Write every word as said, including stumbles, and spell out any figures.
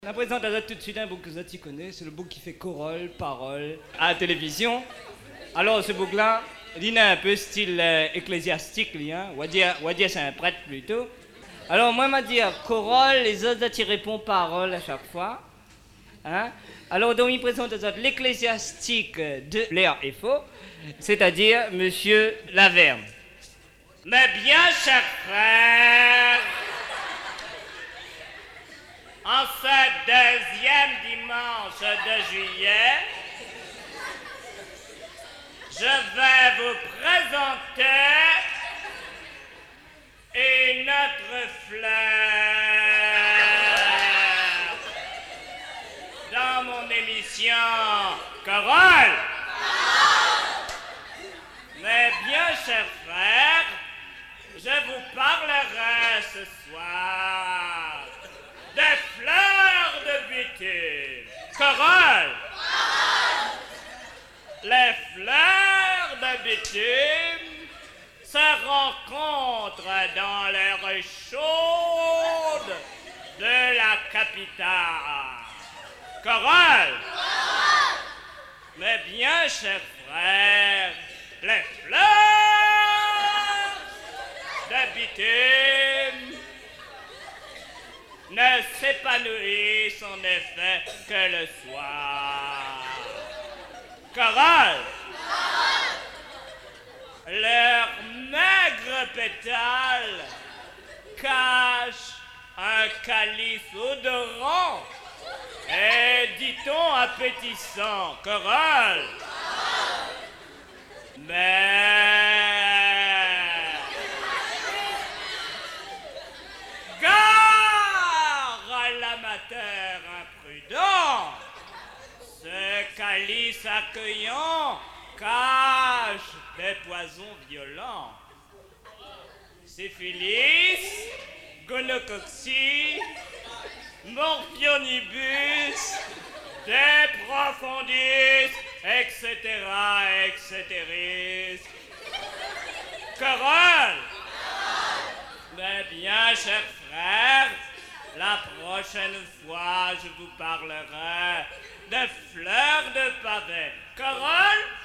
On présente à tout de suite un bouc que tu connais, c'est le bouc qui fait chorale, parole, à la télévision. Alors ce bouc-là, il a un peu style euh, ecclésiastique, lui, hein. On va dire, on va dire c'est un prêtre plutôt. Alors moi, m'a dire chorale, les autres, tu réponds parole à chaque fois. Hein? Alors donc il présente aux autres l'ecclésiastique de l'air et faux, c'est-à-dire Monsieur Laverne. Mais bien, chers frères, en ce deuxième dimanche de juillet, je vais vous présenter une autre fleur dans mon émission Chorale. Mais bien, chers frères, je vous parlerai ce soir des fleurs de bitume. Chorale. Les fleurs de bitume se rencontrent dans les rues chaudes de la capitale. Chorale. Mais bien, chers frères, les fleurs de bitume ne s'épanouissent en effet que le soir. Chorale. Leurs maigres pétales cachent un calice odorant et, dit-on, appétissant. Chorale. Mais gare à l'amateur imprudent, ce calice accueillant cache des poisons violents. Syphilis, gonococcie, morphionibus, des profondis, et cetera, et cetera. Chorale. Mais bien, chers frères, la prochaine fois, je vous parlerai de fleurs de pavé. Chorale.